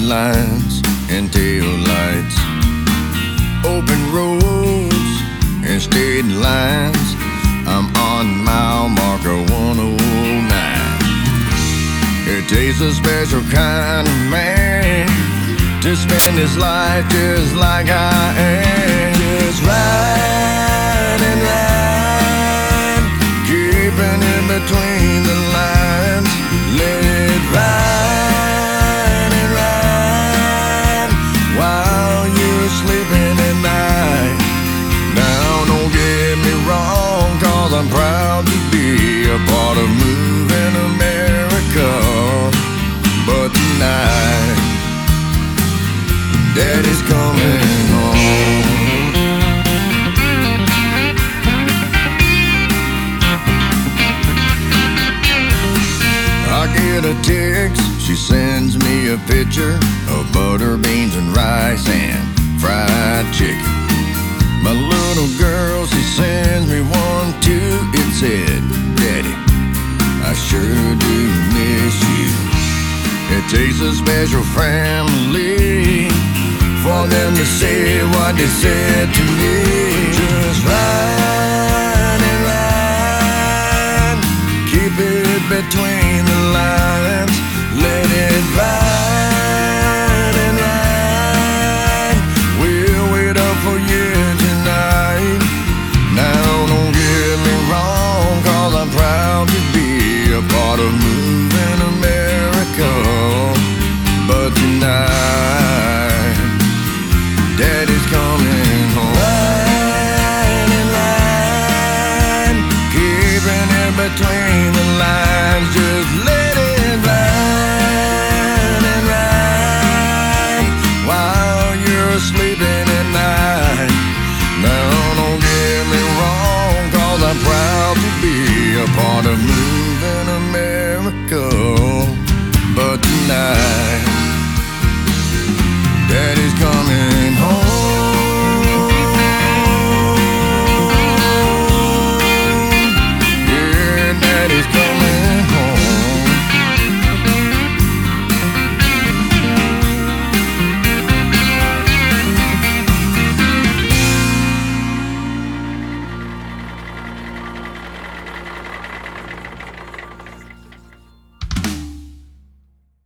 headlights and tail lights, open roads and state lines. I'm on mile marker 109. It takes a special kind of man to spend his life just like I am. Just ride and ride, keeping in between the lines. Let it ride and ride while you're sleeping at night. Now don't get me wrong, 'cause I'm proud to be a part of moving America. But tonight, Daddy's coming home. I get a text, she sends me a picture of butter, beans, and rice and fried chicken. My little girl, she sends me one too. It said, Daddy, I sure do miss you. It takes a special family for them to say what they said to me. Just ride and ride, keep it between the lines. Let it ride and ride, we'll wait up for you tonight. Now don't get me wrong, 'cause I'm proud to be a part of moving America. But tonight, Daddy's coming home. Ride and ride, keeping in between the lines. Just let it ride and ride while you're sleeping at night. Now don't get me wrong, 'cause I'm proud to be a part of moving